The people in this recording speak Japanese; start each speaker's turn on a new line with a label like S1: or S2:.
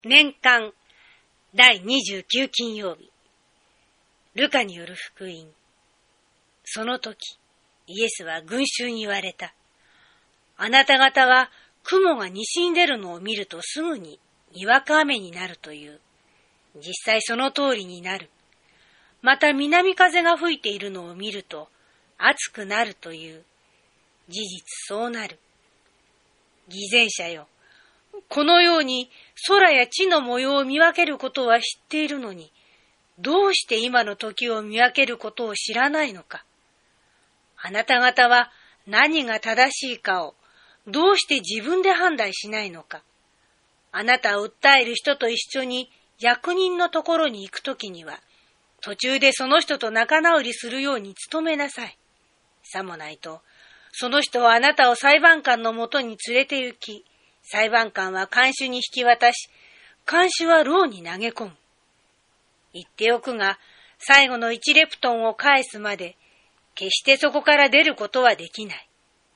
S1: 年間第29金曜日、ルカによる福音。その時、イエスは群衆に言われた。あなた方は雲が西に出るのを見るとすぐににわか雨になるという。実際その通りになる。また南風が吹いているのを見ると暑くなるという。事実そうなる。偽善者よ。このように空や地の模様を見分けることは知っているのに、どうして今の時を見分けることを知らないのか。あなた方は何が正しいかをどうして自分で判断しないのか。あなたを訴える人と一緒に役人のところに行くときには、途中でその人と仲直りするように努めなさい。さもないと、その人はあなたを裁判官のもとに連れて行き、裁判官は看守に引き渡し、看守は牢に投げ込む。言っておくが、最後の1レプトンを返すまで、決してそこから出ることはできない。